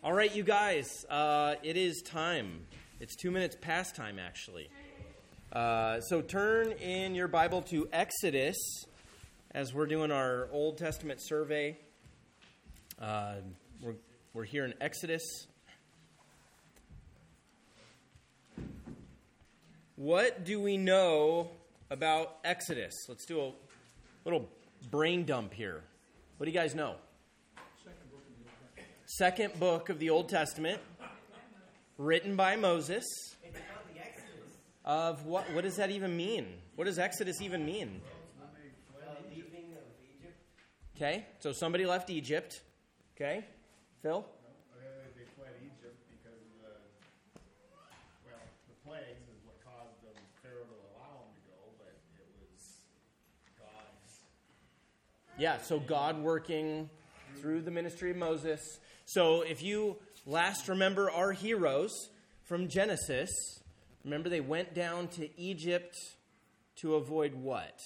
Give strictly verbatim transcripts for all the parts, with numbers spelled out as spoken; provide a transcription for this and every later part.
All right, you guys, uh, it is time. It's two minutes past time, actually. Uh, so turn in your Bible to Exodus as we're doing our Old Testament survey. Uh, we're, we're here in Exodus. What do we know about Exodus? Let's do a little brain dump here. What do you guys know? Second book of the Old Testament, written by Moses. It's about the Exodus. Of what? What does that even mean? What does Exodus even mean? Uh, leaving of Egypt. Okay, so somebody left Egypt. Okay, Phil? No, they fled Egypt because of the, well, the plagues is what caused them, Pharaoh to allow them to go, but it was God's. Yeah, so God working through the ministry of Moses. So if you last remember our heroes from Genesis, remember they went down to Egypt to avoid what?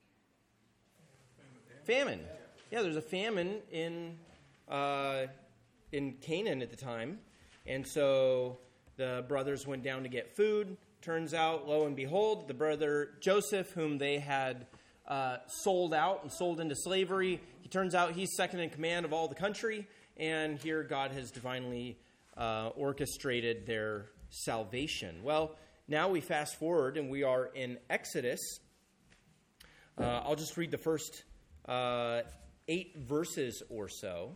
Famine. Yeah, there's a famine in uh, in Canaan at the time. And so the brothers went down to get food. Turns out, lo and behold, the brother Joseph, whom they had uh, sold out and sold into slavery, he turns out he's second in command of all the country. And here God has divinely uh, orchestrated their salvation. Well, now we fast forward and we are in Exodus. Uh, I'll just read the first uh, eight verses or so.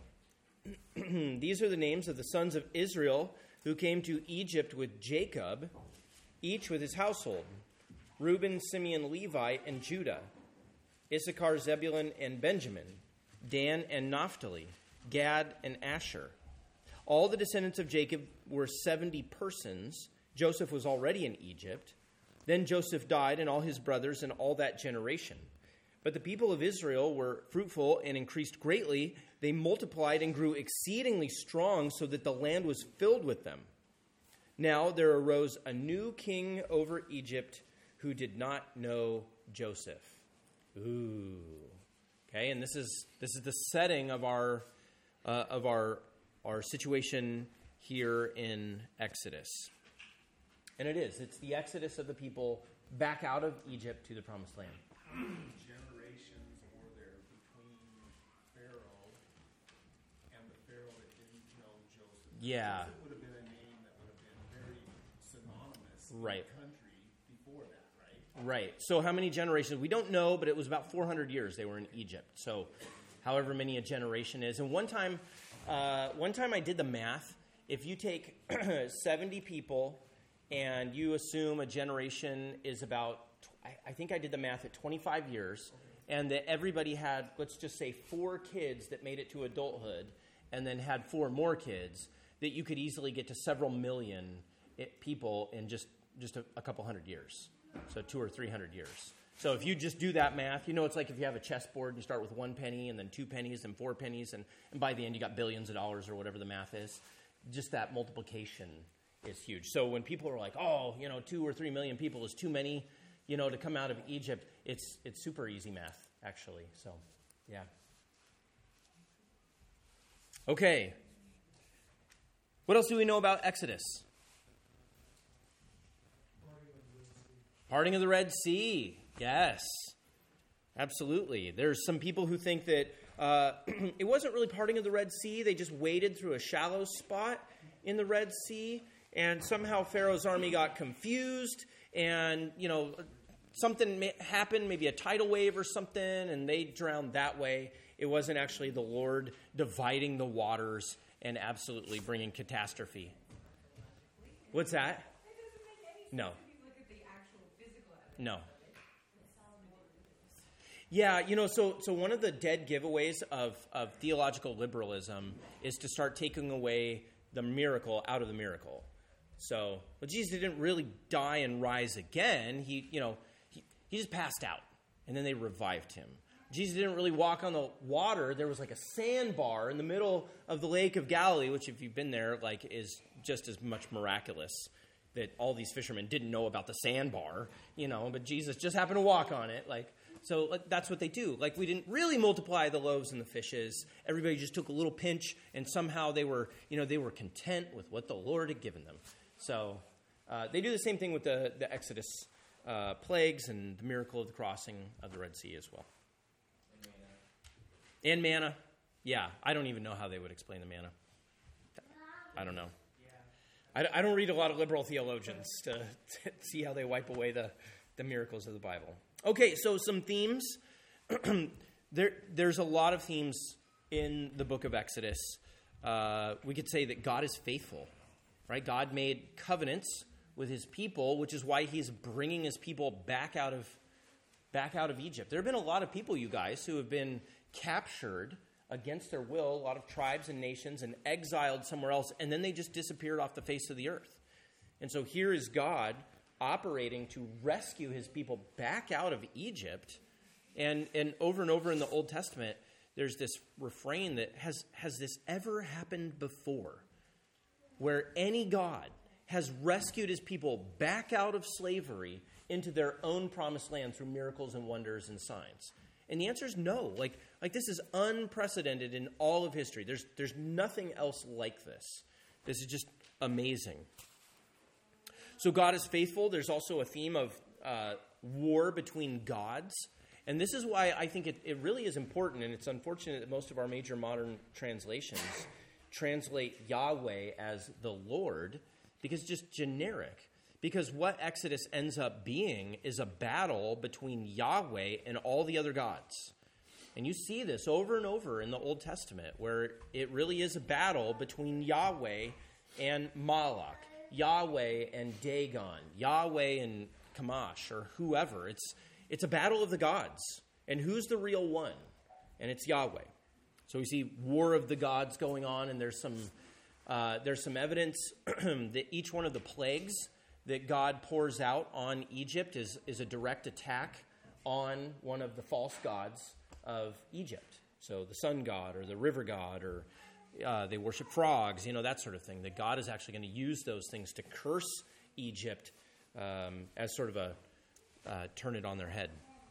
These are the names of the sons of Israel who came to Egypt with Jacob, each with his household: Reuben, Simeon, Levi, and Judah; Issachar, Zebulun, and Benjamin; Dan and Naphtali; Gad and Asher. All the descendants of Jacob were seventy persons. Joseph was already in Egypt. Then Joseph died, and all his brothers, and all that generation. But the people of Israel were fruitful and increased greatly. They multiplied and grew exceedingly strong, so that the land was filled with them. Now there arose a new king over Egypt who did not know Joseph. Ooh. Okay, and this is this is the setting of our uh, of our our situation here in Exodus. And it is. It's the exodus of the people back out of Egypt to the promised land. Generations were there between Pharaoh and the Pharaoh that didn't know Joseph. Yeah. Joseph would have been a name that would have been very synonymous Right. in the country before that, right? Right. So how many generations? We don't know, but it was about four hundred years they were in Egypt. So however many a generation is. And one time, uh, one time I did the math. If you take seventy people and you assume a generation is about, I, I think I did the math at twenty-five years, and that everybody had, let's just say, four kids that made it to adulthood, and then had four more kids, that you could easily get to several million it, people in just, just a, a couple hundred years. So two or three hundred years. So if you just do that math, you know, it's like if you have a chessboard and you start with one penny and then two pennies and four pennies, and, and by the end you got billions of dollars or whatever the math is. Just that multiplication is huge. So when people are like, oh, you know, two or three million people is too many, you know, to come out of Egypt, it's it's super easy math, actually. So, yeah. Okay. What else do we know about Exodus? Parting of the Red Sea. Yes, absolutely. There's some people who think that uh, it wasn't really parting of the Red Sea. They just waded through a shallow spot in the Red Sea, and somehow Pharaoh's army got confused, and, you know, something may happened, maybe a tidal wave or something, and they drowned that way. It wasn't actually the Lord dividing the waters and absolutely bringing catastrophe. What's that? No. No. Yeah, you know, so so one of the dead giveaways of, of theological liberalism is to start taking away the miracle out of the miracle. So, well, Jesus didn't really die and rise again. He, you know, he, he just passed out, and then they revived him. Jesus didn't really walk on the water. There was like a sandbar in the middle of the Lake of Galilee, which, if you've been there, like, is just as much miraculous that all these fishermen didn't know about the sandbar, you know, but Jesus just happened to walk on it, like. So like, that's what they do. Like, we didn't really multiply the loaves and the fishes. Everybody just took a little pinch, and somehow they were, you know, they were content with what the Lord had given them. So uh, they do the same thing with the, the Exodus uh, plagues and the miracle of the crossing of the Red Sea as well. And manna. And manna. Yeah, I don't even know how they would explain the manna. I don't know. I, I don't read a lot of liberal theologians to, to see how they wipe away the, the miracles of the Bible. Okay, so some themes. there, there's a lot of themes in the book of Exodus. Uh, we could say that God is faithful, right? God made covenants with his people, which is why he's bringing his people back out of back out of Egypt. There have been a lot of people, you guys, who have been captured against their will, a lot of tribes and nations, and exiled somewhere else, and then they just disappeared off the face of the earth. And so here is God operating to rescue his people back out of Egypt. And and over and over in the Old Testament, there's this refrain that has, has this ever happened before? Where any God has rescued his people back out of slavery into their own promised land through miracles and wonders and signs? And the answer is no. Like, like this is unprecedented in all of history. There's, there's nothing else like this. This is just amazing. So God is faithful. There's also a theme of uh, war between gods. And this is why I think it, it really is important, and it's unfortunate that most of our major modern translations translate Yahweh as the Lord, because it's just generic. Because what Exodus ends up being is a battle between Yahweh and all the other gods. And you see this over and over in the Old Testament, where it really is a battle between Yahweh and Moloch, Yahweh and Dagon, Yahweh and Chemosh, or whoever. It's it's a battle of the gods. And who's the real one? And it's Yahweh. So we see war of the gods going on, and there's some uh, there's some evidence that each one of the plagues that God pours out on Egypt is, is a direct attack on one of the false gods of Egypt. So the sun god or the river god, or uh, they worship frogs, you know, that sort of thing. That God is actually going to use those things to curse Egypt um, as sort of a uh, turn it on their head.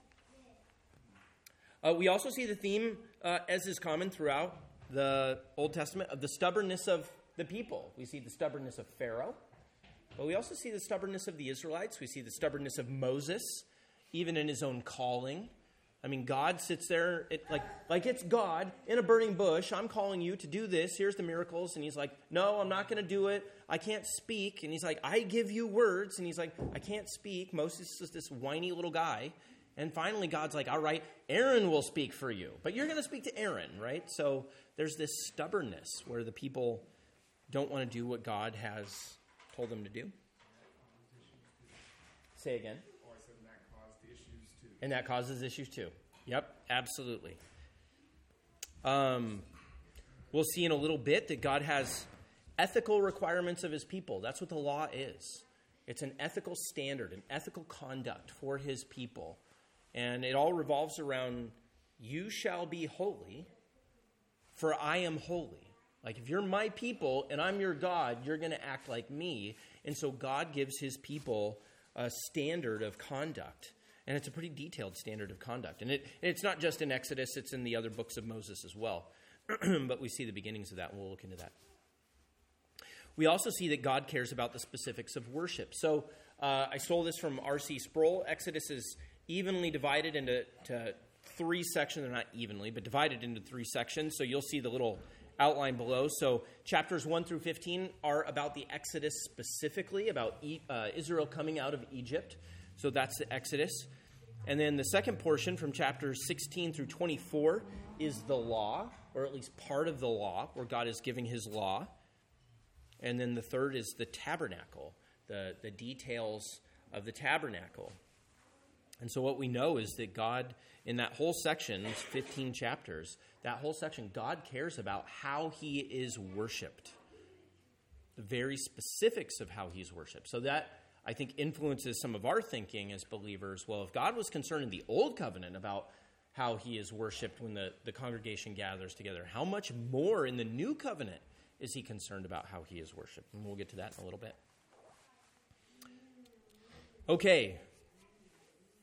Uh, we also see the theme, uh, as is common throughout the Old Testament, of the stubbornness of the people. We see the stubbornness of Pharaoh. But we also see the stubbornness of the Israelites. We see the stubbornness of Moses, even in his own calling. I mean, God sits there, it, like, like it's God in a burning bush. I'm calling you to do this. Here's the miracles. And he's like, no, I'm not going to do it. I can't speak. And he's like, I give you words. And he's like, I can't speak. Moses is this whiny little guy. And finally, God's like, all right, Aaron will speak for you. But you're going to speak to Aaron, right? So there's this stubbornness where the people don't want to do what God has told them to do. Say again. Oh, I said and that caused issues too. And that causes issues too. Yep, absolutely. Um, we'll see in a little bit that God has ethical requirements of his people. That's what the law is. It's an ethical standard, an ethical conduct for his people. And it all revolves around, you shall be holy, for I am holy. Like, if you're my people and I'm your God, you're going to act like me. And so God gives his people a standard of conduct. And it's a pretty detailed standard of conduct. And it, it's not just in Exodus, it's in the other books of Moses as well. But we see the beginnings of that, and we'll look into that. We also see that God cares about the specifics of worship. So uh, I stole this from R C Sproul. Exodus is evenly divided into to three sections. They're not evenly, but divided into three sections. So you'll see the little outline below. So chapters one through fifteen are about the Exodus specifically, about e- uh, Israel coming out of Egypt. So that's the Exodus. And then the second portion from chapters sixteen through twenty-four is the law, or at least part of the law, where God is giving his law. And then the third is the tabernacle, the, the details of the tabernacle. And so what we know is that God, in that whole section, those fifteen chapters, that whole section, God cares about how he is worshipped. The very specifics of how he's worshipped. So that, I think, influences some of our thinking as believers. Well, if God was concerned in the Old Covenant about how he is worshipped when the, the congregation gathers together, how much more in the New Covenant is he concerned about how he is worshipped? And we'll get to that in a little bit. Okay.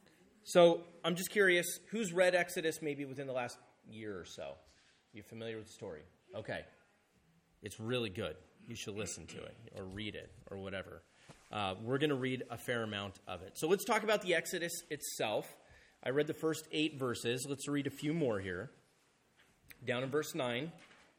So I'm just curious, who's read Exodus maybe within the last year or so? You familiar with the story? Okay. It's really good. You should listen to it or read it or whatever. Uh, we're going to read a fair amount of it. So let's talk about the Exodus itself. I read the first eight verses. Let's read a few more here. Down in verse nine.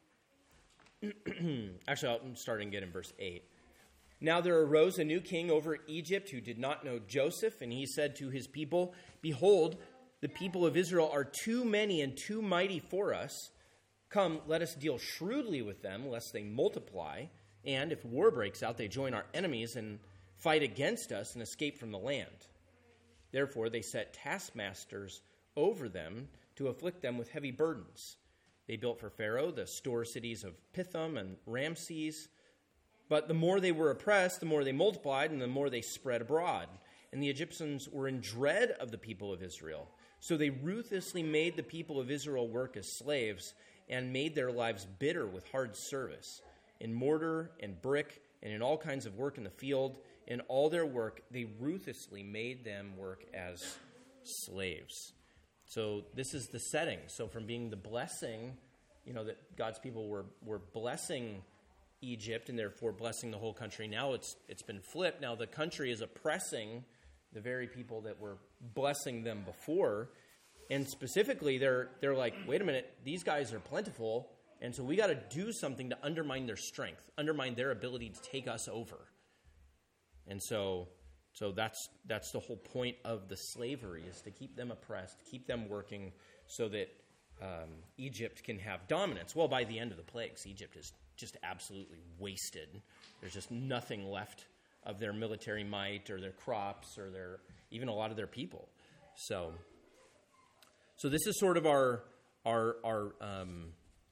Actually, I'm starting again in verse eight. Now there arose a new king over Egypt who did not know Joseph, and he said to his people, Behold, the people of Israel are too many and too mighty for us. Come, let us deal shrewdly with them, lest they multiply, and if war breaks out, they join our enemies and fight against us and escape from the land. Therefore they set taskmasters over them to afflict them with heavy burdens. They built for Pharaoh the store cities of Pithom and Ramses. But the more they were oppressed, the more they multiplied, and the more they spread abroad. And the Egyptians were in dread of the people of Israel. So they ruthlessly made the people of Israel work as slaves and made their lives bitter with hard service. In mortar and brick and in all kinds of work in the field, in all their work, they ruthlessly made them work as slaves. So this is the setting. So from being the blessing, you know, that God's people were, were blessing Egypt and therefore blessing the whole country. Now it's it's been flipped. Now the country is oppressing the very people that were blessing them before. And specifically, they're they're like, wait a minute, these guys are plentiful, and so we got to do something to undermine their strength, undermine their ability to take us over. And so so that's that's the whole point of the slavery, is to keep them oppressed, keep them working so that um, Egypt can have dominance. Well, by the end of the plagues, Egypt is just absolutely wasted. There's just nothing left of their military might or their crops or their even a lot of their people. So, so this is sort of our our our um,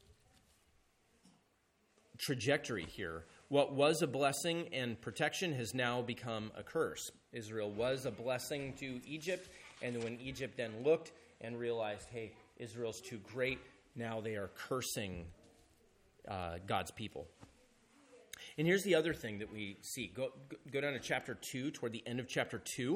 trajectory here. What was a blessing and protection has now become a curse. Israel was a blessing to Egypt, and when Egypt then looked and realized, hey, Israel's too great, now they are cursing Uh, God's people. And here's the other thing that we see. Go, go down to chapter two, toward the end of chapter two.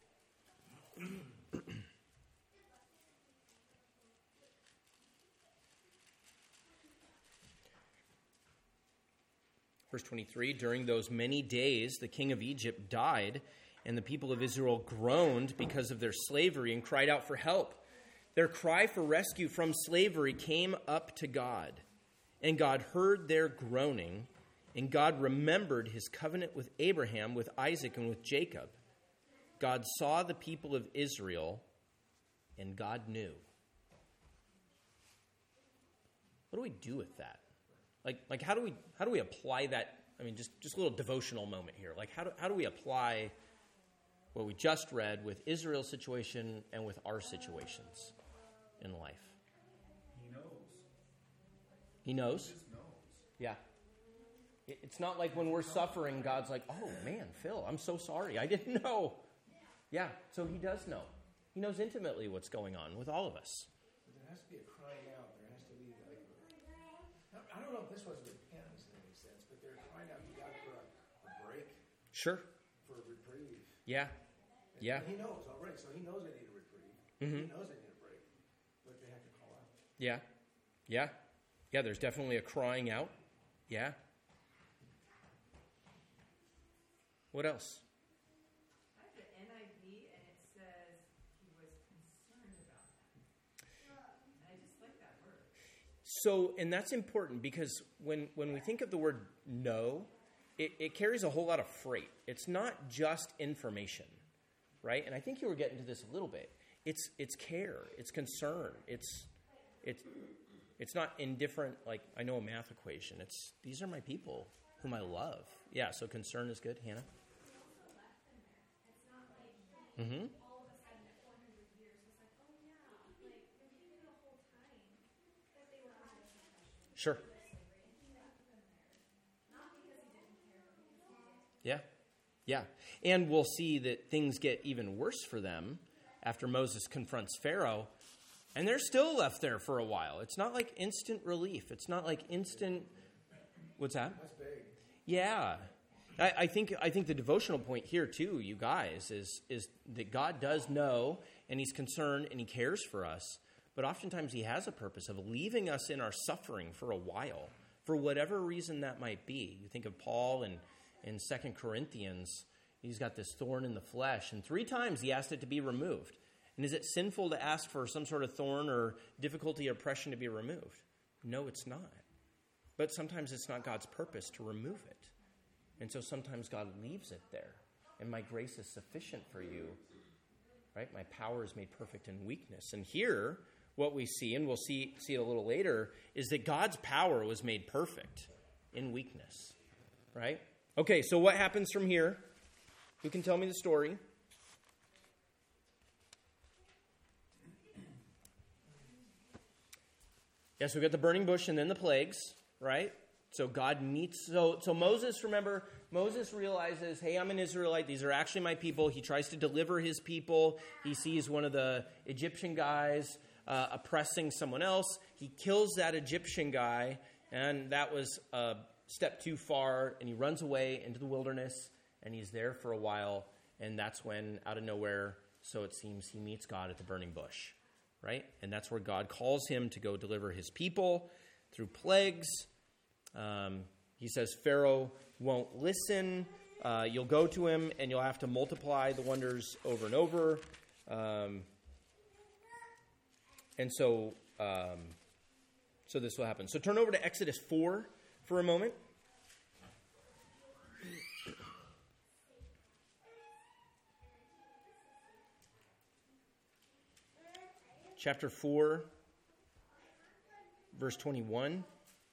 Verse twenty-three, during those many days, the king of Egypt died, and the people of Israel groaned because of their slavery and cried out for help. Their cry for rescue from slavery came up to God. And God heard their groaning, and God remembered his covenant with Abraham, with Isaac, and with Jacob. God saw the people of Israel, and God knew. What do we do with that? Like, like how do we how do we apply that? I mean, just, just a little devotional moment here. Like, how do how do we apply what we just read with Israel's situation and with our situations in life? He knows. He just knows. Yeah. It's not like when we're suffering, God's like, oh, man, Phil, I'm so sorry. I didn't know. Yeah, so he does know. He knows intimately what's going on with all of us. But there has to be a crying out. There has to be like, I don't know if this was repentance in any sense, but they're crying out to God for a, a break, Sure. for a reprieve. Yeah. And Yeah. He knows already, so he knows they need a reprieve. Mhm. He knows they need a break, but they have to call out. Yeah. Yeah. Yeah, there's definitely a crying out. Yeah. What else? I have the N I V, and it says he was concerned about them. And I just like that word. So, and that's important because when, when we think of the word know, it, it carries a whole lot of freight. It's not just information, right? And I think you were getting to this a little bit. It's it's care. It's concern. It's it's it's not indifferent. Like, I know a math equation. It's these are my people whom I love. Yeah. So concern is good, Hannah. Mm-hmm. All of a sudden at four hundred years, it's like, oh yeah, like maybe the whole time that they were out of oppression. Sure. And he left them there. Not because he didn't care, but because he did. Yeah. Yeah. And we'll see that things get even worse for them after Moses confronts Pharaoh, and they're still left there for a while. It's not like instant relief. It's not like instant, what's that? That's big. Yeah. I, I think I think the devotional point here too, you guys, is is that God does know and he's concerned and he cares for us, but oftentimes he has a purpose of leaving us in our suffering for a while, for whatever reason that might be. You think of Paul in, in Second Corinthians, he's got this thorn in the flesh, and three times he asked it to be removed. And is it sinful to ask for some sort of thorn or difficulty or oppression to be removed? No, it's not. But sometimes it's not God's purpose to remove it. And so sometimes God leaves it there. And my grace is sufficient for you. Right? My power is made perfect in weakness. And here, what we see, and we'll see, see it a little later, is that God's power was made perfect in weakness. Right? Okay, so what happens from here? Who can tell me the story? Yes, we've got the burning bush and then the plagues, right? So God meets, so, so Moses, remember, Moses realizes, hey, I'm an Israelite. These are actually my people. He tries to deliver his people. He sees one of the Egyptian guys uh, oppressing someone else. He kills that Egyptian guy, and that was a step too far, and he runs away into the wilderness, and he's there for a while, and that's when, out of nowhere, so it seems, he meets God at the burning bush, right? And that's where God calls him to go deliver his people through plagues. Um, he says Pharaoh won't listen. Uh, you'll go to him, and you'll have to multiply the wonders over and over. Um, and so, um, so this will happen. So turn over to Exodus four for a moment. Chapter four, verse twenty-one.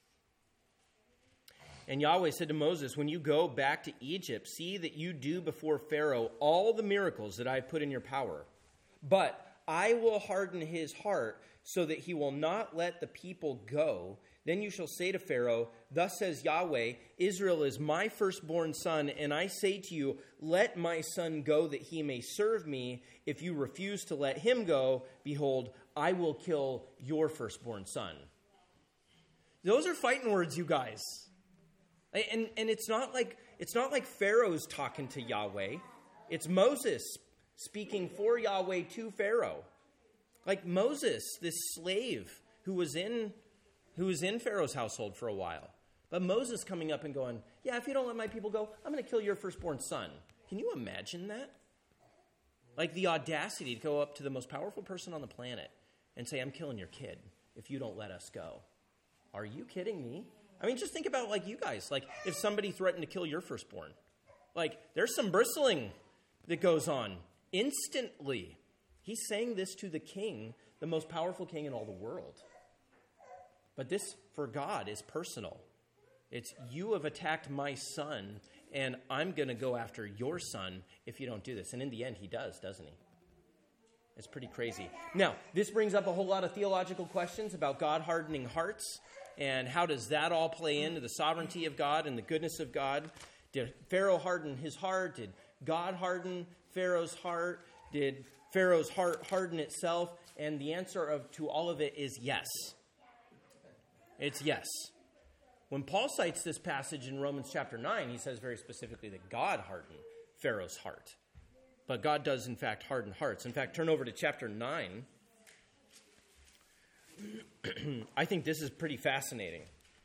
And Yahweh said to Moses, when you go back to Egypt, see that you do before Pharaoh all the miracles that I have put in your power. But I will harden his heart so that he will not let the people go. Then you shall say to Pharaoh, thus says Yahweh, Israel is my firstborn son, and I say to you, let my son go that he may serve me. If you refuse to let him go, behold, I will kill your firstborn son. Those are fighting words, you guys. And and it's not like it's not like Pharaoh's talking to Yahweh. It's Moses speaking for Yahweh to Pharaoh. Like Moses, this slave who was in who was in Pharaoh's household for a while. But Moses coming up and going, yeah, if you don't let my people go, I'm going to kill your firstborn son. Can you imagine that? Like the audacity to go up to the most powerful person on the planet and say, I'm killing your kid if you don't let us go. Are you kidding me? I mean, just think about, like, you guys. Like, if somebody threatened to kill your firstborn. Like, there's some bristling that goes on instantly. He's saying this to the king, the most powerful king in all the world. But this, for God, is personal. It's, you have attacked my son, and I'm going to go after your son if you don't do this. And in the end, he does, doesn't he? It's pretty crazy. Now, this brings up a whole lot of theological questions about God hardening hearts. And how does that all play into the sovereignty of God and the goodness of God? Did Pharaoh harden his heart? Did God harden Pharaoh's heart? Did Pharaoh's heart harden itself? And the answer of, to all of it is yes. It's yes. When Paul cites this passage in Romans chapter nine, he says very specifically that God hardened Pharaoh's heart. But God does, in fact, harden hearts. In fact, turn over to chapter nine. I think this is pretty fascinating.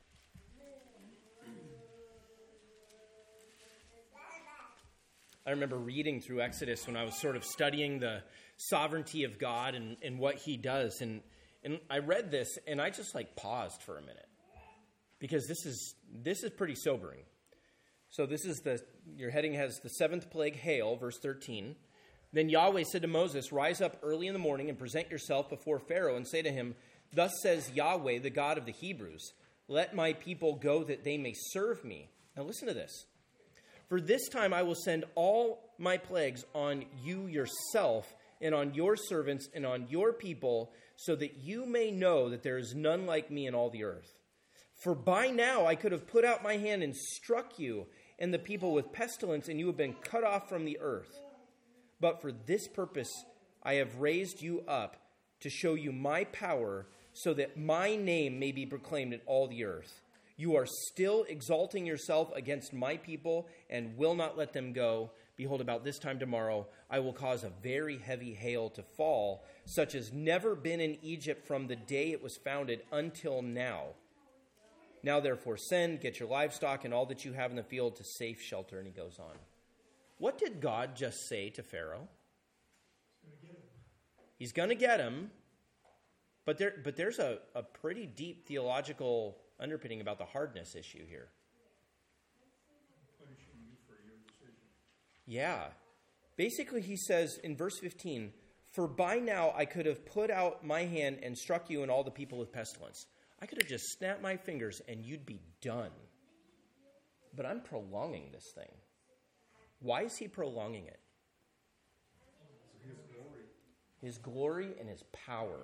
I remember reading through Exodus when I was sort of studying the sovereignty of God and, and what he does. And, and I read this and I just like paused for a minute because this is this is pretty sobering. So this is the, your heading has the seventh plague, hail, verse thirteen. Then Yahweh said to Moses, rise up early in the morning and present yourself before Pharaoh and say to him, thus says Yahweh, the God of the Hebrews, let my people go that they may serve me. Now listen to this. For this time I will send all my plagues on you yourself and on your servants and on your people, so that you may know that there is none like me in all the earth. For by now I could have put out my hand and struck you and the people with pestilence, and you have been cut off from the earth. But for this purpose I have raised you up, to show you my power, so that my name may be proclaimed in all the earth. You are still exalting yourself against my people and will not let them go. Behold, about this time tomorrow, I will cause a very heavy hail to fall, such as never been in Egypt from the day it was founded until now. Now, therefore, send, get your livestock and all that you have in the field to safe shelter. And he goes on. What did God just say to Pharaoh? He's going to get him. But there, but there's a, a pretty deep theological underpinning about the hardness issue here. Yeah. Basically, he says in verse fifteen, for by now I could have put out my hand and struck you and all the people with pestilence. I could have just snapped my fingers and you'd be done. But I'm prolonging this thing. Why is he prolonging it? His glory. His glory and his power.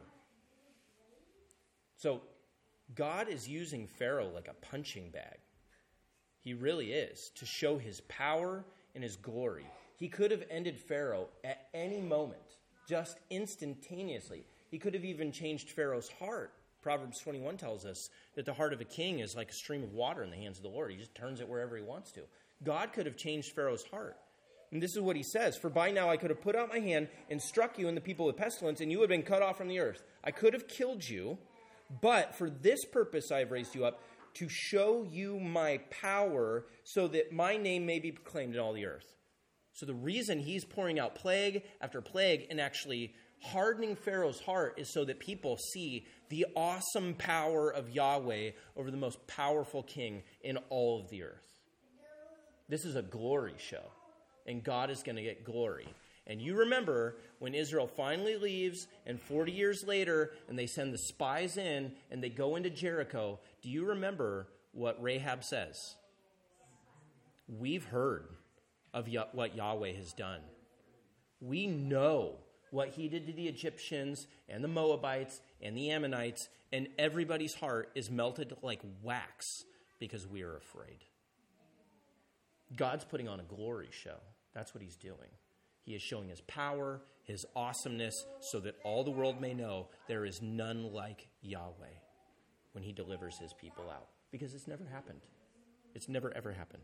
So God is using Pharaoh like a punching bag. He really is, to show his power and his glory. He could have ended Pharaoh at any moment, just instantaneously. He could have even changed Pharaoh's heart. Proverbs twenty-one tells us that the heart of a king is like a stream of water in the hands of the Lord. He just turns it wherever he wants to. God could have changed Pharaoh's heart. And this is what he says, for by now I could have put out my hand and struck you and the people with pestilence, and you would have been cut off from the earth. I could have killed you, but for this purpose I have raised you up, to show you my power, so that my name may be proclaimed in all the earth. So the reason he's pouring out plague after plague and actually hardening Pharaoh's heart is so that people see the awesome power of Yahweh over the most powerful king in all of the earth. This is a glory show, and God is going to get glory. And you remember when Israel finally leaves, and forty years later, and they send the spies in, and they go into Jericho, do you remember what Rahab says? We've heard of what Yahweh has done. We know what he did to the Egyptians and the Moabites and the Ammonites, and everybody's heart is melted like wax because we are afraid. God's putting on a glory show. That's what he's doing. He is showing his power, his awesomeness, so that all the world may know there is none like Yahweh when he delivers his people out. Because it's never happened. It's never, ever happened.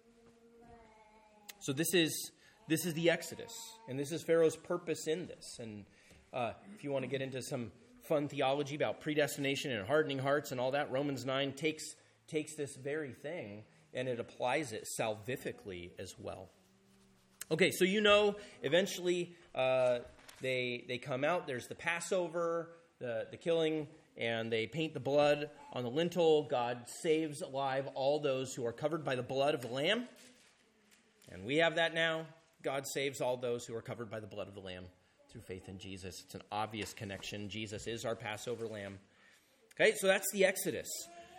So this is this is the Exodus, and this is Pharaoh's purpose in this. And uh, if you want to get into some fun theology about predestination and hardening hearts and all that, Romans nine takes takes this very thing and it applies it salvifically as well. Okay, so you know, eventually uh, they they come out. There's the Passover, the, the killing, and they paint the blood on the lintel. God saves alive all those who are covered by the blood of the Lamb. And we have that now. God saves all those who are covered by the blood of the Lamb through faith in Jesus. It's an obvious connection. Jesus is our Passover Lamb. Okay, so that's the Exodus,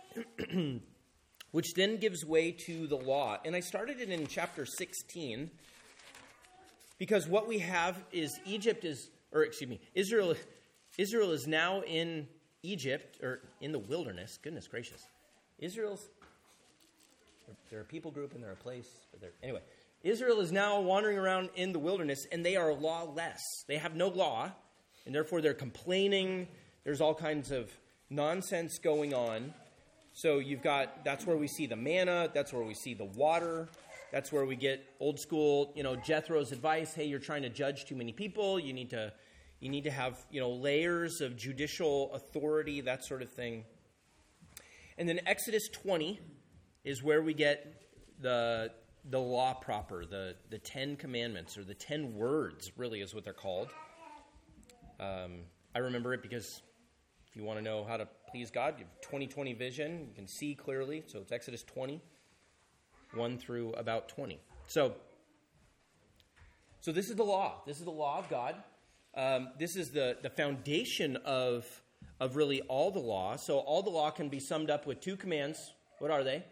which then gives way to the law. And I started it in chapter sixteen. Because what we have is Egypt is, or excuse me, Israel, Israel is now in Egypt, or in the wilderness. Goodness gracious. Israel's, they're a people group and they're a place. But they're, anyway, Israel is now wandering around in the wilderness and they are lawless. They have no law, and therefore they're complaining. There's all kinds of nonsense going on. So you've got, that's where we see the manna, that's where we see the water. That's where we get old school, you know, Jethro's advice. Hey, you're trying to judge too many people. You need to, you need to have, you know, layers of judicial authority, that sort of thing. And then Exodus twenty is where we get the the law proper, the the Ten Commandments, or the Ten Words, really is what they're called. Um, I remember it because if you want to know how to please God, you have twenty twenty vision. You can see clearly. So it's Exodus twenty. one through about twenty. So, so this is the law. This is the law of God. Um, this is the, the foundation of, of really all the law. So all the law can be summed up with two commands. What are they?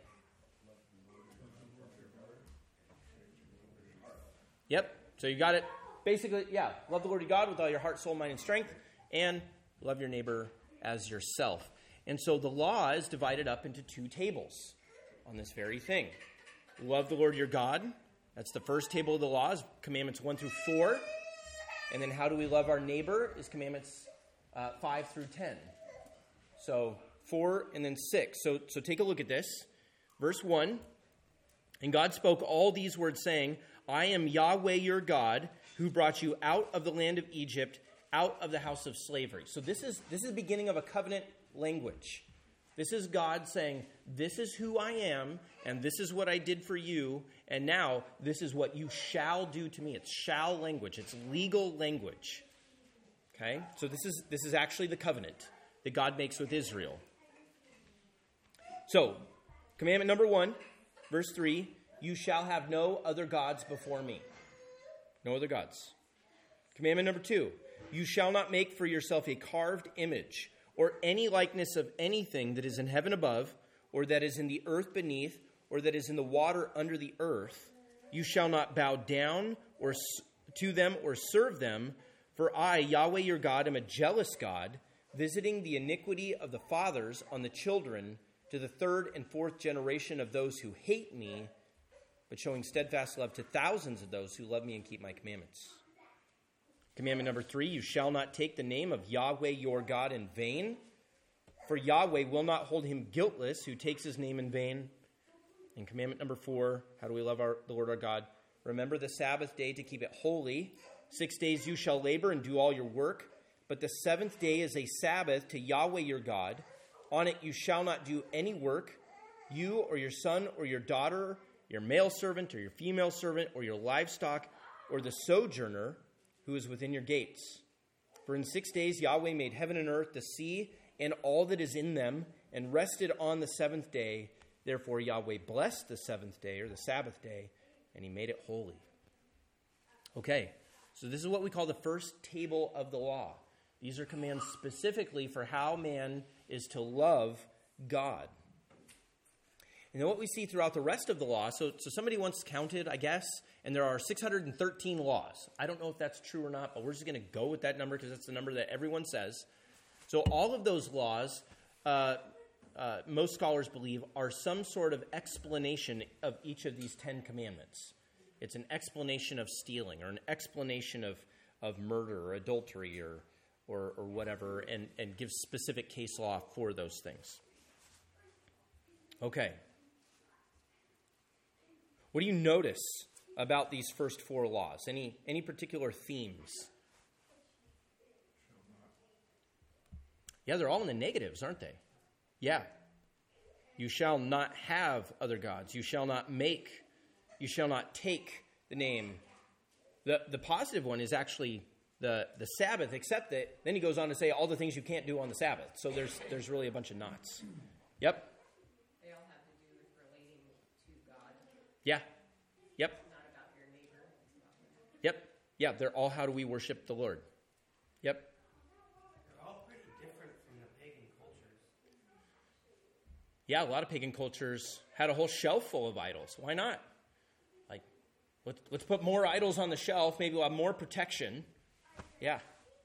Yep. So you got it. Basically, yeah. Love the Lord your God with all your heart, soul, mind, and strength. And love your neighbor as yourself. And so the law is divided up into two tables on this very thing. Love the Lord your God. That's the first table of the law, is commandments one through four. And then how do we love our neighbor is commandments uh, five through ten. So four, and then six. So, so take a look at this. Verse one, and God spoke all these words, saying, I am Yahweh your God, who brought you out of the land of Egypt, out of the house of slavery. So this is this is the beginning of a covenant language. This is God saying, this is who I am, and this is what I did for you, and now this is what you shall do to me. It's shall language. It's legal language. Okay? So this is this is actually the covenant that God makes with Israel. So, commandment number one, verse three, you shall have no other gods before me. No other gods. Commandment number two, you shall not make for yourself a carved image or any likeness of anything that is in heaven above, or that is in the earth beneath, or that is in the water under the earth. You shall not bow down or to them or serve them, for I, Yahweh your God, am a jealous God, visiting the iniquity of the fathers on the children to the third and fourth generation of those who hate me, but showing steadfast love to thousands of those who love me and keep my commandments. Commandment number three, you shall not take the name of Yahweh your God in vain, for Yahweh will not hold him guiltless who takes his name in vain. And commandment number four, how do we love our, the Lord our God? Remember the Sabbath day to keep it holy. Six days you shall labor and do all your work, but the seventh day is a Sabbath to Yahweh your God. On it you shall not do any work, you or your son or your daughter, your male servant or your female servant, or your livestock, or the sojourner who is within your gates. For in six days Yahweh made heaven and earth, the sea, and all that is in them, and rested on the seventh day. Therefore Yahweh blessed the seventh day, or the Sabbath day, and he made it holy. Okay, so this is what we call the first table of the law. These are commands specifically for how man is to love God. And then what we see throughout the rest of the law, so, so somebody once counted, I guess, and there are six hundred thirteen laws. I don't know if that's true or not, but we're just going to go with that number because that's the number that everyone says. So all of those laws, uh, uh, most scholars believe, are some sort of explanation of each of these Ten Commandments. It's an explanation of stealing, or an explanation of, of murder or adultery or or, or whatever, and, and gives specific case law for those things. Okay. What do you notice about these first four laws? Any any particular themes? Yeah, they're all in the negatives, aren't they? Yeah. You shall not have other gods. You shall not make. You shall not take the name. The the positive one is actually the, the Sabbath, except that then he goes on to say all the things you can't do on the Sabbath. So there's there's really a bunch of knots. Yep. They all have to do with relating to God. Yeah. Yep. It's not about your neighbor. It's about him. Yep. Yeah, they're all how do we worship the Lord. Yep. They're all pretty different from the pagan cultures. Yeah, a lot of pagan cultures had a whole shelf full of idols. Why not? Like, let's, let's put more idols on the shelf. Maybe we'll have more protection. Yeah.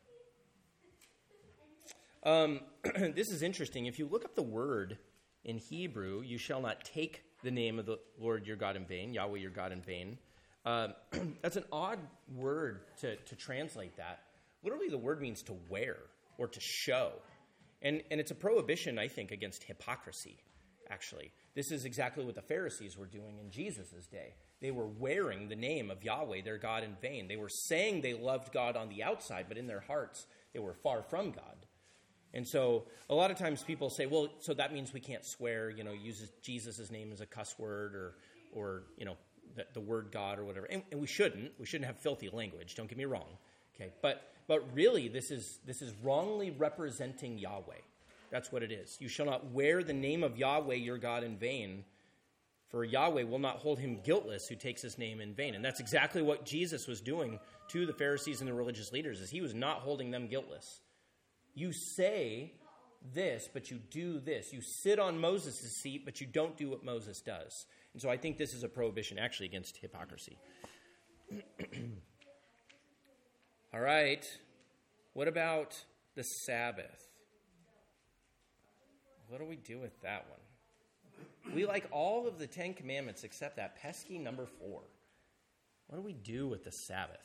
Um, this is interesting. If you look up the word in Hebrew, you shall not take the name of the Lord your God in vain, Yahweh your God in vain. Uh, that's an odd word to, to translate that. Literally, the word means to wear or to show. And, and it's a prohibition, I think, against hypocrisy, actually. This is exactly what the Pharisees were doing in Jesus' day. They were wearing the name of Yahweh, their God, in vain. They were saying they loved God on the outside, but in their hearts, they were far from God. And so a lot of times people say, well, so that means we can't swear, you know, use Jesus' name as a cuss word or, or you know, the, the word God or whatever. And, and we shouldn't. We shouldn't have filthy language. Don't get me wrong. Okay, but but really, this is this is wrongly representing Yahweh. That's what it is. You shall not wear the name of Yahweh your God in vain, for Yahweh will not hold him guiltless who takes his name in vain. And that's exactly what Jesus was doing to the Pharisees and the religious leaders, is he was not holding them guiltless. You say this, but you do this. You sit on Moses' seat, but you don't do what Moses does. And so I think this is a prohibition actually against hypocrisy. All right. What about the Sabbath? What do we do with that one? We like all of the Ten Commandments except that pesky number four. What do we do with the Sabbath?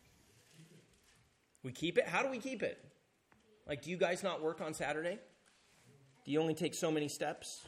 We keep it? How do we keep it? Like, do you guys not work on Saturday? Do you only take so many steps?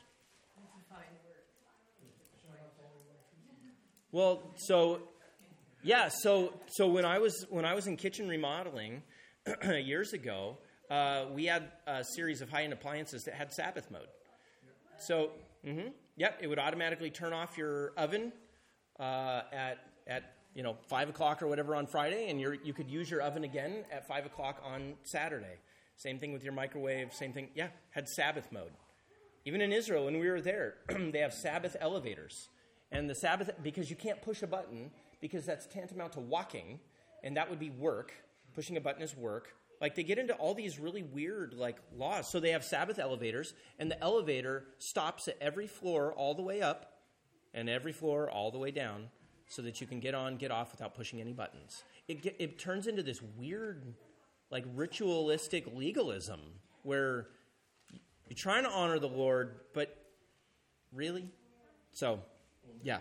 Well, so yeah, so so when I was when I was in kitchen remodeling years ago, uh, we had a series of high-end appliances that had Sabbath mode. So, mm-hmm, yep, it would automatically turn off your oven uh, at at you know five o'clock or whatever on Friday, and you you could use your oven again at five o'clock on Saturday. Same thing with your microwave. Same thing, yeah, had Sabbath mode. Even in Israel, when we were there, they have Sabbath elevators. And the Sabbath, because you can't push a button, because that's tantamount to walking, and that would be work. Pushing a button is work. Like, they get into all these really weird, like, laws. So they have Sabbath elevators, and the elevator stops at every floor all the way up, and every floor all the way down, so that you can get on, get off without pushing any buttons. It get, it turns into this weird, like, ritualistic legalism, where you're trying to honor the Lord, but really? So... Yeah.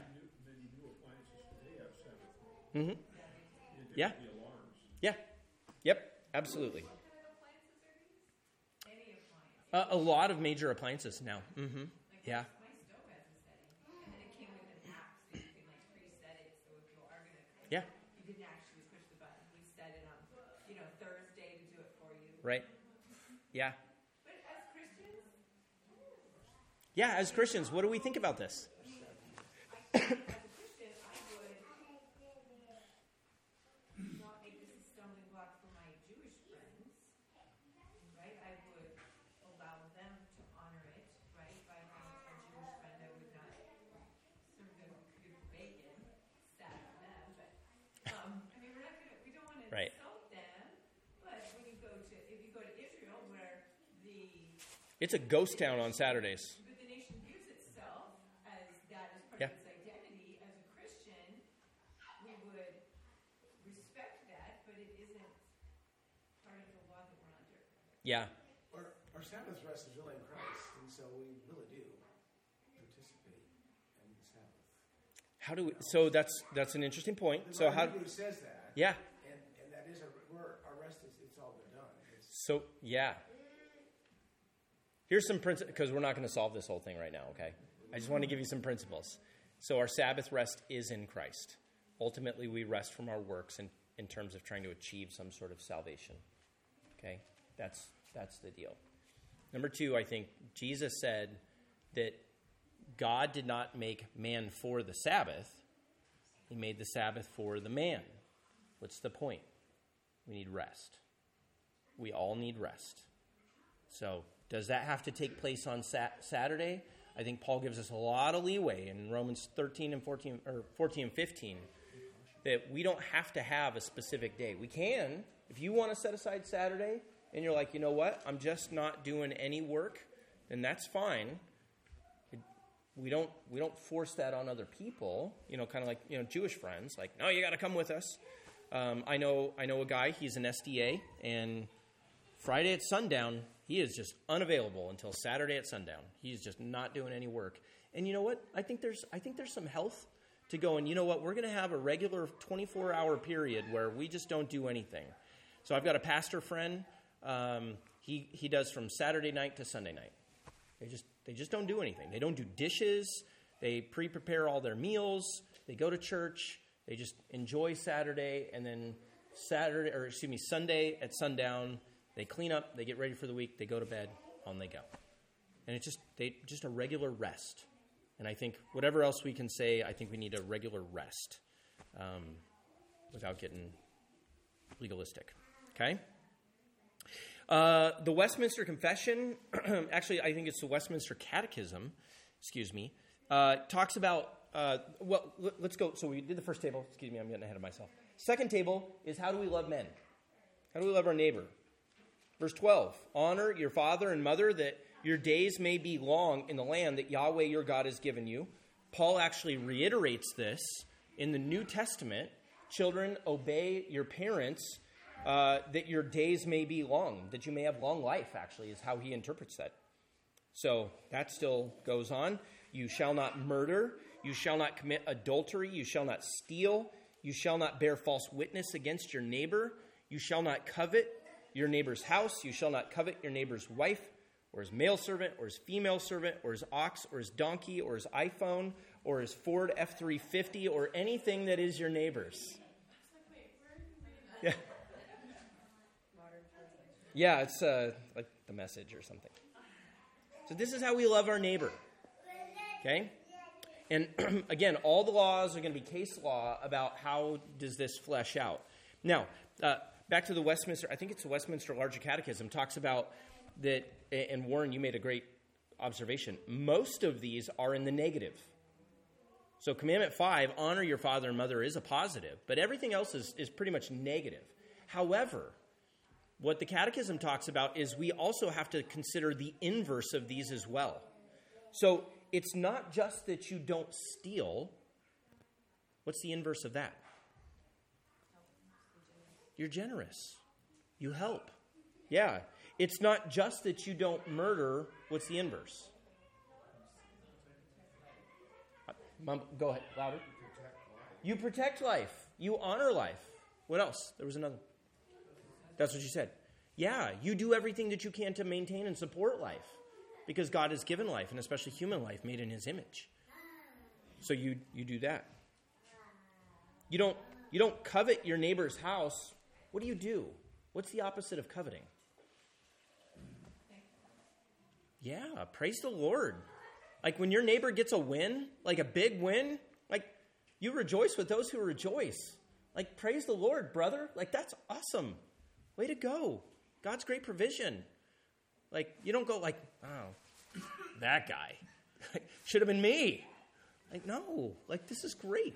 Mm-hmm. Yeah. Yeah. Yep. Absolutely. Uh, a lot of major appliances now. Mm-hmm. Yeah. My stove has a setting, and then it came with an app, so you can like preset it. So if you are gonna cook, Yeah. you didn't actually push the button. We set it on, you know, Thursday to do it for you. Right. Yeah. But as Christians, Yeah. As Christians, what do we think about this? as a Christian, I would not make this a stumbling block for my Jewish friends, right? I would allow them to honor it, right? If I found a Jewish friend, I would not serve them good bacon. Sad for them, but um, I mean, we're not gonna, we don't want to Right. insult them. But when you go to, if you go to Israel, where the It's a ghost town on Saturdays. but the nation views itself as that as part Yeah. of its identity. As a Christian, we would respect that, but it isn't part of the law that we're under. Yeah. Our, our Sabbath rest is really in Christ, and so we really do participate in the Sabbath. How do we? So that's that's an interesting point. The So how? Bible says that. Yeah. And, and that is, a, we're, our rest is, it's all been done. It's, So yeah. Here's some principles, because we're not going to solve this whole thing right now, okay? I just want to give you some principles. So our Sabbath rest is in Christ. Ultimately, we rest from our works in, in terms of trying to achieve some sort of salvation. Okay? That's that's the deal. Number two, I think Jesus said that God did not make man for the Sabbath. He made the Sabbath for the man. What's the point? We need rest. We all need rest. So does that have to take place on sat- Saturday? I think Paul gives us a lot of leeway in Romans thirteen and fourteen, or fourteen and fifteen, that we don't have to have a specific day. We can. If you want to set aside Saturday and you're like, you know what, I'm just not doing any work, then that's fine. It, we don't we don't force that on other people, you know, kind of like, you know, Jewish friends, like, no, you got to come with us. Um, I know I know a guy, he's an S D A, and Friday at sundown, he is just unavailable until Saturday at sundown. He's just not doing any work. And you know what? I think there's I think there's some health to going, you know what, we're going to have a regular twenty-four hour period where we just don't do anything. So I've got a pastor friend. Um, he he does from Saturday night to Sunday night. They just they just don't do anything. They don't do dishes. They pre-prepare all their meals. They go to church. They just enjoy Saturday, and then Saturday or excuse me Sunday at sundown, they clean up. They get ready for the week. They go to bed. On they go. And it's just they just a regular rest. And I think whatever else we can say, I think we need a regular rest um, without getting legalistic. Okay? Uh, the Westminster Confession, actually, I think it's the Westminster Catechism, excuse me, uh, talks about, uh, well, let, let's go. So we did the first table. Excuse me, I'm getting ahead of myself. Second table is how do we love men? How do we love our neighbor? Verse twelve, honor your father and mother that your days may be long in the land that Yahweh your God has given you. Paul actually reiterates this in the New Testament. Children, obey your parents uh, that your days may be long, that you may have long life, actually, is how he interprets that. So that still goes on. You shall not murder. You shall not commit adultery. You shall not steal. You shall not bear false witness against your neighbor. You shall not covet your neighbor's house. You shall not covet your neighbor's wife or his male servant, or his female servant, or his ox, or his donkey, or his iPhone, or his Ford F three fifty, or anything that is your neighbor's. Yeah. Yeah, it's uh, like the Message or something. So this is how we love our neighbor. Okay? And again, all the laws are going to be case law about how does this flesh out. Now, uh, back to the Westminster, I think it's the Westminster Larger Catechism, talks about that, and Warren, you made a great observation. Most of these are in the negative. So Commandment five, honor your father and mother, is a positive, but everything else is, is pretty much negative. However, what the Catechism talks about is we also have to consider the inverse of these as well. So it's not just that you don't steal. What's the inverse of that? You're generous. You help. Yeah. It's not just that you don't murder. What's the inverse? Mom, go ahead, louder. You protect life. You honor life. What else? There was another. That's what you said. Yeah, you do everything that you can to maintain and support life because God has given life, and especially human life made in his image. So you you do that. You don't you don't covet your neighbor's house. What do you do? What's the opposite of coveting? Yeah, praise the Lord. Like when your neighbor gets a win, like a big win, like you rejoice with those who rejoice. Like praise the Lord, brother. Like that's awesome. Way to go. God's great provision. Like you don't go like, oh, that guy. Should have been me. Like no, like this is great.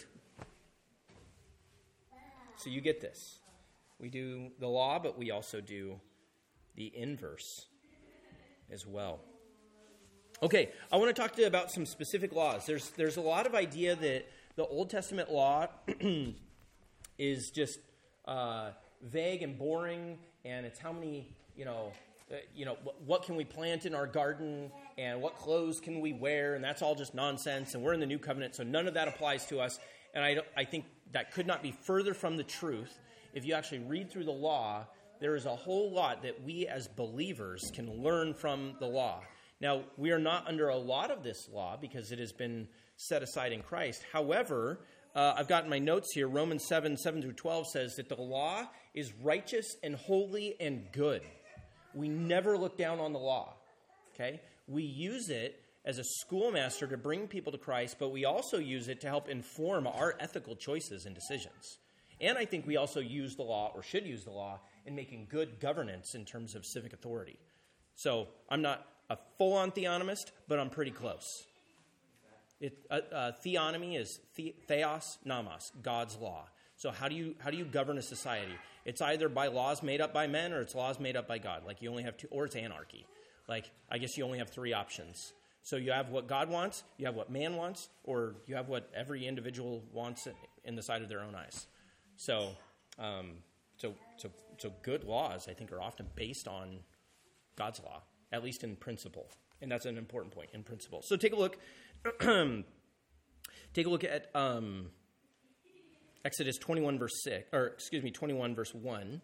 So you get this. We do the law, but we also do the inverse as well. Okay, I want to talk to you about some specific laws. There's there's a lot of idea that the Old Testament law is just uh, vague and boring, and it's how many, you know, uh, you know, what, what can we plant in our garden, and what clothes can we wear, and that's all just nonsense, and we're in the New Covenant, so none of that applies to us. And I, I think that could not be further from the truth. If you actually read through the law, there is a whole lot that we as believers can learn from the law. Now, we are not under a lot of this law because it has been set aside in Christ. However, uh, I've got in my notes here, Romans seven, seven through twelve says that the law is righteous and holy and good. We never look down on the law, okay? We use it as a schoolmaster to bring people to Christ, but we also use it to help inform our ethical choices and decisions. And I think we also use the law, or should use the law, in making good governance in terms of civic authority. So I'm not a full-on theonomist, but I'm pretty close. It, uh, uh, theonomy is the, theos nomos, God's law. So how do you how do you govern a society? It's either by laws made up by men, or it's laws made up by God. Like you only have two, or it's anarchy. Like I guess you only have three options. So you have what God wants, you have what man wants, or you have what every individual wants in the sight of their own eyes. So, um, so, so, so good laws, I think, are often based on God's law, at least in principle, and that's an important point in principle. So take a look. take a look at um, Exodus twenty-one verse six, or excuse me, twenty-one verse one.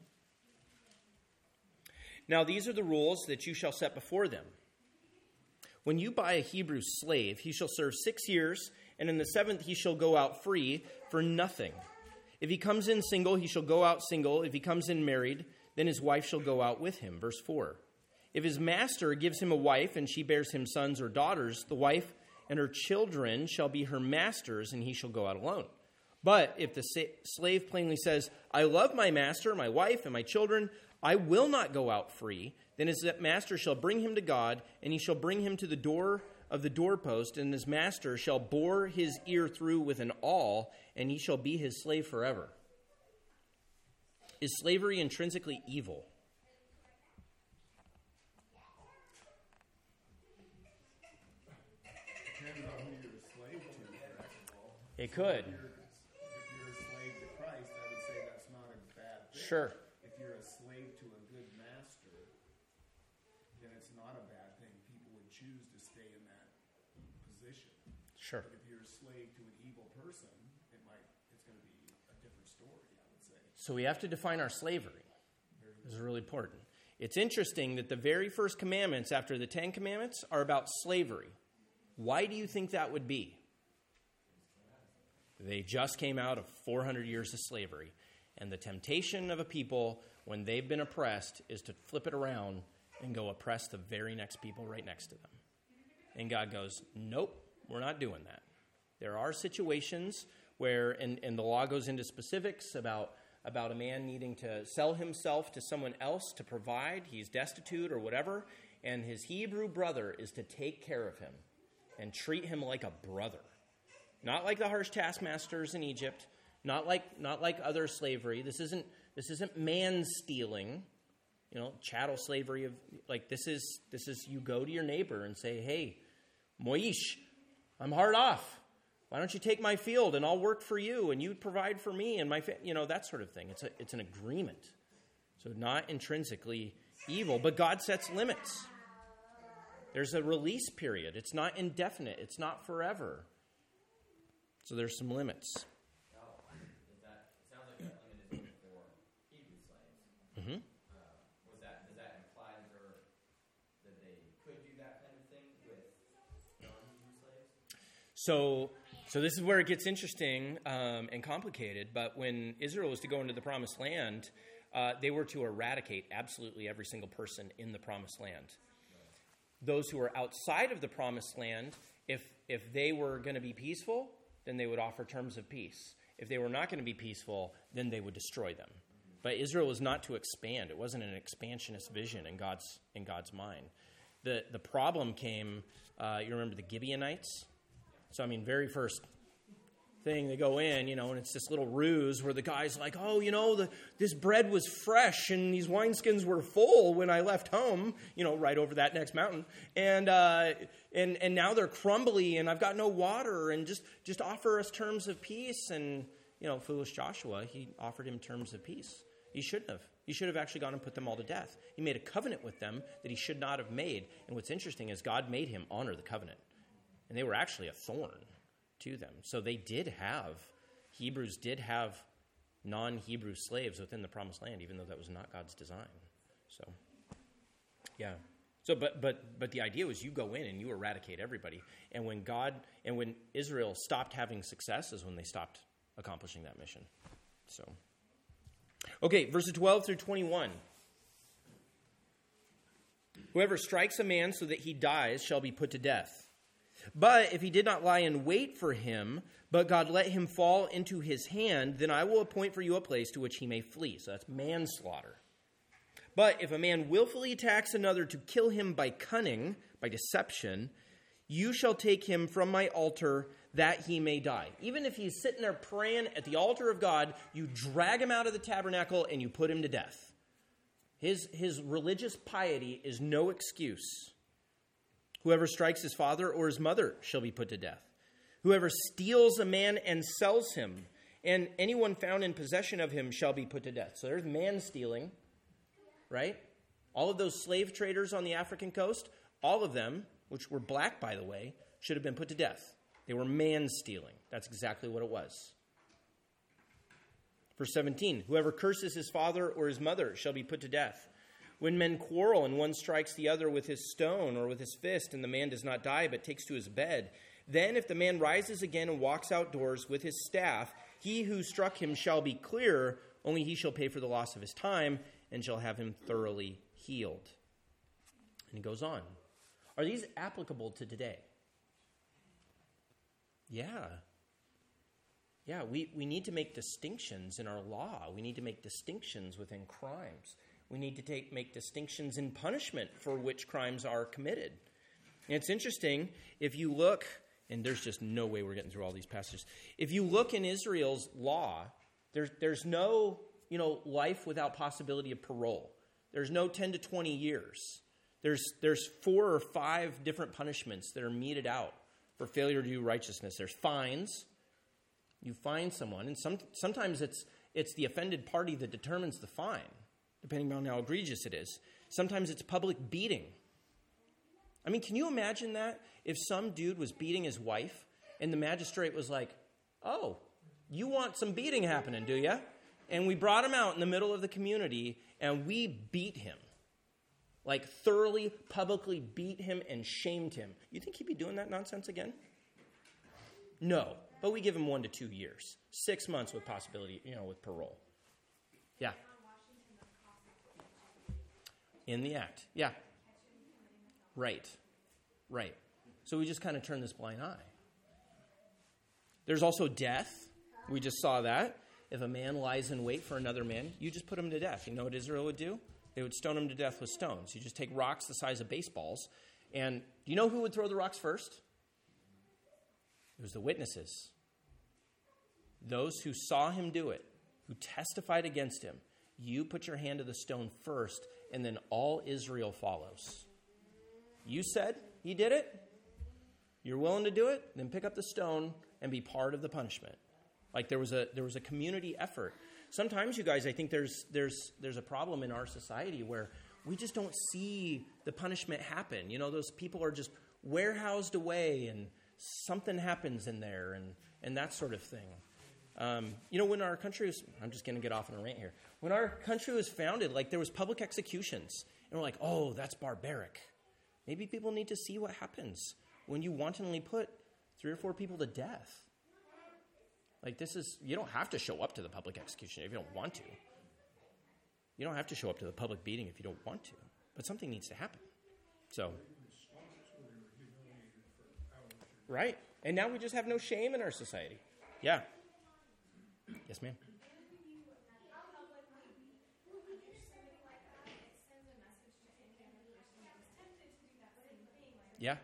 Now these are the rules that you shall set before them. When you buy a Hebrew slave, he shall serve six years, and in the seventh he shall go out free for nothing. If he comes in single, he shall go out single. If he comes in married, then his wife shall go out with him. Verse four. If his master gives him a wife, and she bears him sons or daughters, the wife and her children shall be her master's, and he shall go out alone. But if the sa- slave plainly says, I love my master, my wife, and my children, I will not go out free, then his master shall bring him to God, and he shall bring him to the door of the doorpost, and his master shall bore his ear through with an awl, and he shall be his slave forever. Is slavery intrinsically evil? Depends on who you're a slave to, first of all. It could. If you're, if you're a slave to Christ, I would say that's not a bad thing. Sure. If you're a slave to a good master, then it's not a bad thing. People would choose to stay in that position. Sure. But if you're a slave to an evil person, it might it's going to be a different story, I would say. So we have to define our slavery. This is really important. It's interesting that the very first commandments after the Ten Commandments are about slavery. Why do you think that would be? They just came out of four hundred years of slavery. And the temptation of a people when they've been oppressed is to flip it around and go oppress the very next people right next to them. And God goes, nope, we're not doing that. There are situations where, and, and the law goes into specifics about, about a man needing to sell himself to someone else to provide. He's destitute or whatever. And his Hebrew brother is to take care of him and treat him like a brother. Not like the harsh taskmasters in Egypt. Not like not like other slavery. This isn't this isn't man stealing, you know, chattel slavery of like this is this is you go to your neighbor and say, hey, Moish, I'm hard off. Why don't you take my field and I'll work for you and you provide for me and my fa-, you know, that sort of thing. It's a it's an agreement. So not intrinsically evil, but God sets limits. There's a release period. It's not indefinite. It's not forever. So there's some limits. Mm-hmm. Uh, was that does that imply that, there, that they could do that kind of thing with non-Hebrew slaves? So, so this is where it gets interesting um, and complicated. But when Israel was to go into the Promised Land, uh, they were to eradicate absolutely every single person in the Promised Land. Those who were outside of the Promised Land, if if they were going to be peaceful, then they would offer terms of peace. If they were not going to be peaceful, then they would destroy them. But Israel was not to expand. It wasn't an expansionist vision in God's in God's mind. The the problem came, uh, you remember the Gibeonites? So, I mean, very first thing, they go in, you know, and it's this little ruse where the guy's like, oh, you know, the, this bread was fresh and these wineskins were full when I left home, you know, right over that next mountain. And uh, and and now they're crumbly and I've got no water and just, just offer us terms of peace. And, you know, foolish Joshua, he offered him terms of peace. He shouldn't have. He should have actually gone and put them all to death. He made a covenant with them that he should not have made. And what's interesting is God made him honor the covenant. And they were actually a thorn to them. So they did have, Hebrews did have non-Hebrew slaves within the Promised Land, even though that was not God's design. So, yeah. So, but but but the idea was you go in and you eradicate everybody. And when God, and when Israel stopped having success is when they stopped accomplishing that mission. So... Okay, verses twelve through twenty-one. Whoever strikes a man so that he dies shall be put to death. But if he did not lie in wait for him, but God let him fall into his hand, then I will appoint for you a place to which he may flee. So that's manslaughter. But if a man willfully attacks another to kill him by cunning, by deception, you shall take him from my altar that he may die. Even if he's sitting there praying at the altar of God, you drag him out of the tabernacle and you put him to death. His, his religious piety is no excuse. Whoever strikes his father or his mother shall be put to death. Whoever steals a man and sells him, and anyone found in possession of him shall be put to death. So there's man stealing, right? All of those slave traders on the African coast, all of them, which were black, by the way, should have been put to death. They were man-stealing. That's exactly what it was. Verse seventeen, whoever curses his father or his mother shall be put to death. When men quarrel and one strikes the other with his stone or with his fist, and the man does not die but takes to his bed, then if the man rises again and walks outdoors with his staff, he who struck him shall be clear, only he shall pay for the loss of his time and shall have him thoroughly healed. And he goes on. Are these applicable to today? Yeah. Yeah, we, we need to make distinctions in our law. We need to make distinctions within crimes. We need to take make distinctions in punishment for which crimes are committed. And it's interesting, if you look, and there's just no way we're getting through all these passages. If you look in Israel's law, there's, there's no, you know, life without possibility of parole. There's no ten to twenty years. There's, there's four or five different punishments that are meted out for failure to do righteousness. There's fines. You fine someone, and some, sometimes it's it's the offended party that determines the fine, depending on how egregious it is. Sometimes it's public beating. I mean, can you imagine that? If some dude was beating his wife, and the magistrate was like, oh, you want some beating happening, do you? And we brought him out in the middle of the community, and we beat him. Like thoroughly, publicly beat him and shamed him. You think he'd be doing that nonsense again? No. But we give him one to two years. Six months with possibility, you know, with parole. Yeah. In the act. Yeah. Right. Right. So we just kind of turn this blind eye. There's also death. We just saw that. If a man lies in wait for another man, you just put him to death. You know what Israel would do? They would stone him to death with stones. You just take rocks the size of baseballs. And do you know who would throw the rocks first? It was the witnesses. Those who saw him do it, who testified against him. You put your hand to the stone first, and then all Israel follows. You said he did it. You're willing to do it? Then pick up the stone and be part of the punishment. Like there was a there was a community effort. Sometimes, you guys, I think there's there's there's a problem in our society where we just don't see the punishment happen. You know, those people are just warehoused away, and something happens in there, and and that sort of thing. Um, you know, when our country was, I'm just going to get off on a rant here. When our country was founded, like there was public executions, and we're like, oh, that's barbaric. Maybe people need to see what happens when you wantonly put three or four people to death. Like this is, you don't have to show up to the public execution if you don't want to. You don't have to show up to the public beating if you don't want to. But something needs to happen. So, right. And now we just have no shame in our society. Yeah. Yes, ma'am. Yeah.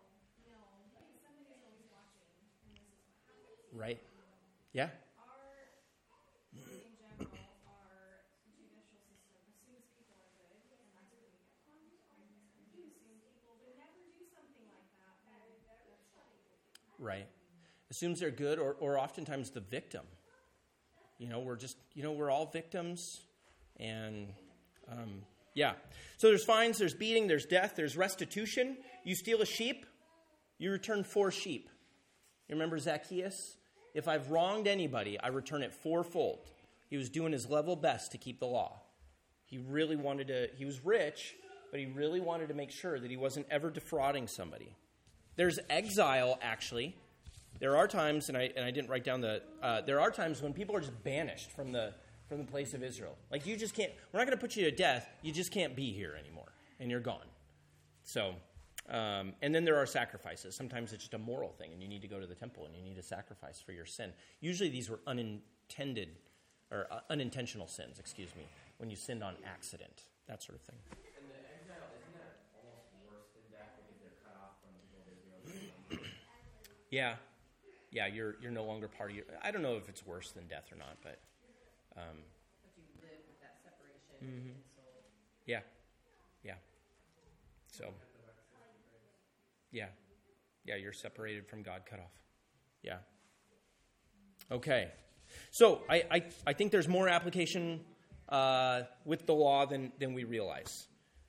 Right. Yeah. Our, in general, our judicial system assumes people are good, and that's where we get punished. You assume people would never do something like that, and that's what people do. Right. Assumes they're good, or, or oftentimes the victim. You know, we're just, you know, we're all victims, and um, yeah. So there's fines, there's beating, there's death, there's restitution. You steal a sheep, you return four sheep. You remember Zacchaeus? If I've wronged anybody, I return it fourfold. He was doing his level best to keep the law. He really wanted to, he was rich, but he really wanted to make sure that he wasn't ever defrauding somebody. There's exile, actually. There are times, and I and I didn't write down the, uh, there are times when people are just banished from the from the place of Israel. Like you just can't, we're not going to put you to death, you just can't be here anymore, and you're gone. So, Um, and then there are sacrifices. Sometimes it's just a moral thing, and you need to go to the temple, and you need to sacrifice for your sin. Usually these were unintended, or uh, unintentional sins, excuse me, when you sinned on accident, that sort of thing. And the exile, isn't that almost worse than death because they're cut off from the people of Israel? Yeah. Yeah, you're you're no longer part of your... I don't know if it's worse than death or not, but... Um, But you live with that separation. Mhm. And so yeah. Yeah. So... Yeah. Yeah, you're separated from God, cut off. Yeah. Okay. So I, I, I think there's more application uh, with the law than, than we realize.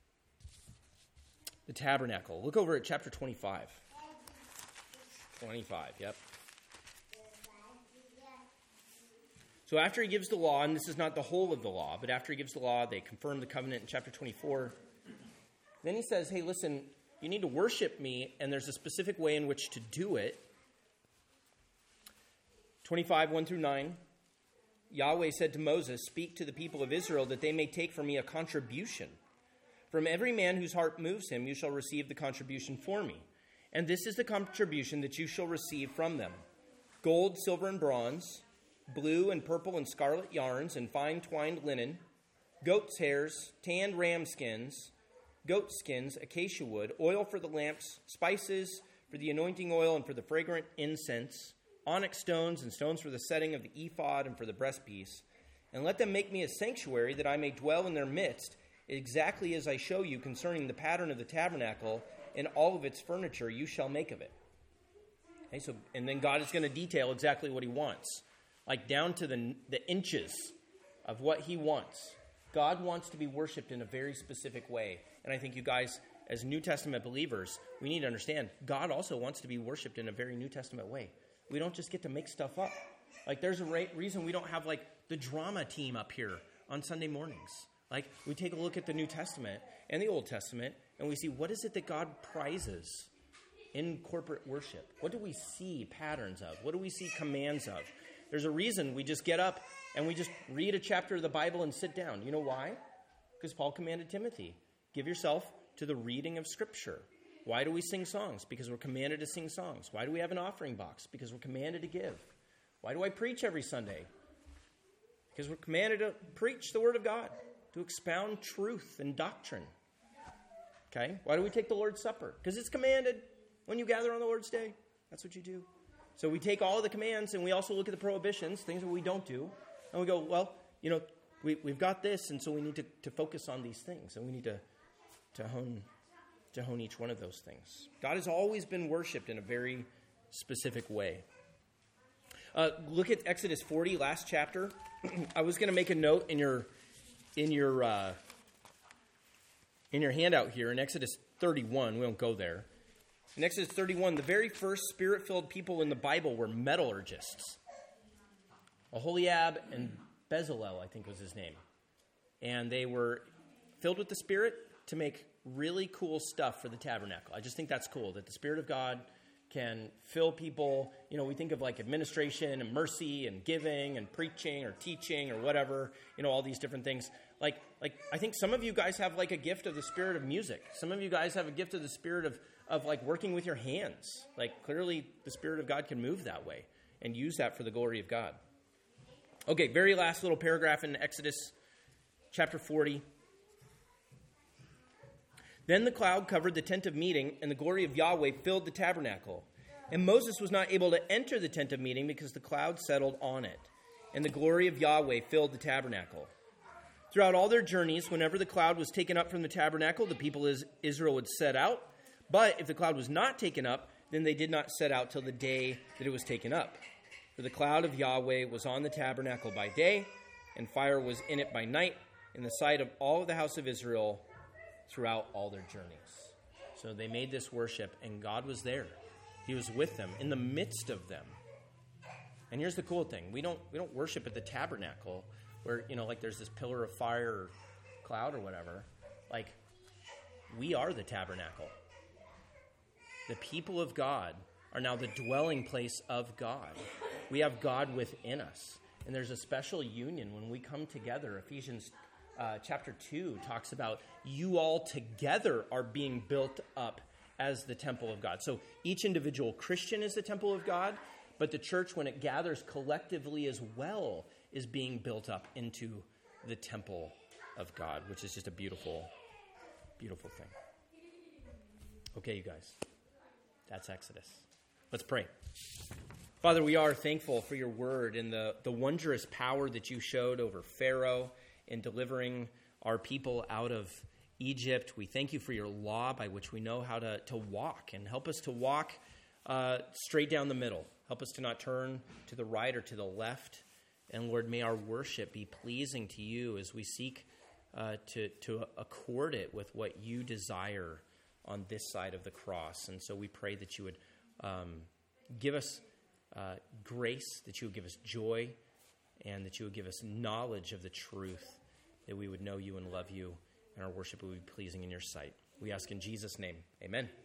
The tabernacle. Look over at chapter twenty-five. twenty-five, yep. So after he gives the law, and this is not the whole of the law, but after he gives the law, they confirm the covenant in chapter twenty-four. Then he says, hey, listen, you need to worship me, and there's a specific way in which to do it. twenty-five, one through nine. Yahweh said to Moses, speak to the people of Israel that they may take from me a contribution. From every man whose heart moves him, you shall receive the contribution for me. And this is the contribution that you shall receive from them. Gold, silver, and bronze, blue and purple and scarlet yarns, and fine twined linen, goat's hairs, tanned ram skins, goat skins, acacia wood, oil for the lamps, spices for the anointing oil and for the fragrant incense, onyx stones and stones for the setting of the ephod and for the breastpiece. And let them make me a sanctuary that I may dwell in their midst, exactly as I show you concerning the pattern of the tabernacle and all of its furniture you shall make of it. Okay, so, and then God is going to detail exactly what he wants, like down to the, the inches of what he wants. God wants to be worshipped in a very specific way. And I think you guys, as New Testament believers, we need to understand God also wants to be worshipped in a very New Testament way. We don't just get to make stuff up. Like there's a re- reason we don't have like the drama team up here on Sunday mornings. Like, we take a look at the New Testament and the Old Testament, and we see what is it that God prizes in corporate worship? What do we see patterns of? What do we see commands of? There's a reason we just get up and we just read a chapter of the Bible and sit down. You know why? Because Paul commanded Timothy, give yourself to the reading of Scripture. Why do we sing songs? Because we're commanded to sing songs. Why do we have an offering box? Because we're commanded to give. Why do I preach every Sunday? Because we're commanded to preach the Word of God, to expound truth and doctrine. Okay? Why do we take the Lord's Supper? Because it's commanded when you gather on the Lord's Day. That's what you do. So we take all of the commands and we also look at the prohibitions, things that we don't do, and we go, well, you know, we, we've got this, and so we need to, to focus on these things, and we need to, to hone to hone each one of those things. God has always been worshipped in a very specific way. Uh, look at Exodus forty, last chapter. I was going to make a note in your in your uh, in your handout here in Exodus thirty-one. We won't go there. In Exodus thirty-one, the very first spirit-filled people in the Bible were metallurgists. Aholiab and Bezalel, I think was his name. And they were filled with the Spirit to make really cool stuff for the tabernacle. I just think that's cool, that the Spirit of God can fill people. You know, we think of like administration and mercy and giving and preaching or teaching or whatever, you know, all these different things. Like, like I think some of you guys have like a gift of the spirit of music. Some of you guys have a gift of the spirit of, of like working with your hands. Like clearly the Spirit of God can move that way and use that for the glory of God. Okay, very last little paragraph in Exodus chapter forty. Then the cloud covered the tent of meeting, and the glory of Yahweh filled the tabernacle. And Moses was not able to enter the tent of meeting because the cloud settled on it, and the glory of Yahweh filled the tabernacle. Throughout all their journeys, whenever the cloud was taken up from the tabernacle, the people of Israel would set out. But if the cloud was not taken up, then they did not set out till the day that it was taken up. For the cloud of Yahweh was on the tabernacle by day, and fire was in it by night, in the sight of all of the house of Israel throughout all their journeys. So they made this worship, and God was there. He was with them, in the midst of them. And here's the cool thing. We don't we don't worship at the tabernacle where, you know, like there's this pillar of fire or cloud or whatever. Like, we are the tabernacle. The people of God are now the dwelling place of God. We have God within us. And there's a special union when we come together. Ephesians uh, chapter two talks about you all together are being built up as the temple of God. So each individual Christian is the temple of God, but the church, when it gathers collectively as well, is being built up into the temple of God, which is just a beautiful, beautiful thing. Okay, you guys. That's Exodus. Let's pray. Father, we are thankful for your word and the, the wondrous power that you showed over Pharaoh in delivering our people out of Egypt. We thank you for your law by which we know how to, to walk, and help us to walk uh, straight down the middle. Help us to not turn to the right or to the left. And Lord, may our worship be pleasing to you as we seek uh, to, to accord it with what you desire on this side of the cross. And so we pray that you would um, give us uh, grace, that you would give us joy, and that you would give us knowledge of the truth, that we would know you and love you, and our worship would be pleasing in your sight. We ask in Jesus' name, amen.